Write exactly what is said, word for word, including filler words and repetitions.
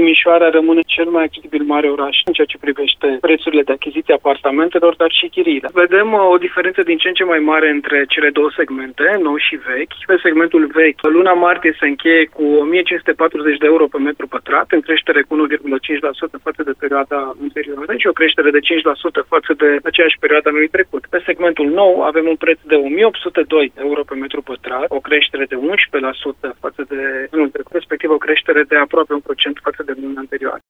Timișoara rămâne cel mai accesibil mare oraș în ceea ce privește prețurile de achiziție apartamentelor, dar și chiriile. Vedem o diferență din ce în ce mai mare între cele două segmente, nou și vechi. Pe segmentul vechi, luna martie se încheie cu o mie cinci sute patruzeci de euro pe metru pătrat, în creștere cu unu virgulă cinci la sută față de perioada anterioară și o creștere de cinci la sută față de aceeași perioadă anului trecut. Pe segmentul nou avem un preț de o mie opt sute doi euro pe metru pătrat, o creștere de unsprezece la sută față de anul trecut, respectiv o creștere de aproape un procent față de luna anterioară.